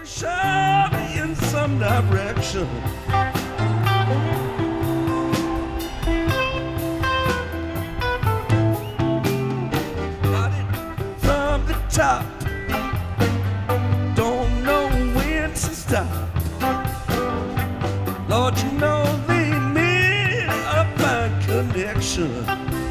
Show me in some direction. Got it from the top. Don't know when to stop. Lord, you know they made a fine connection.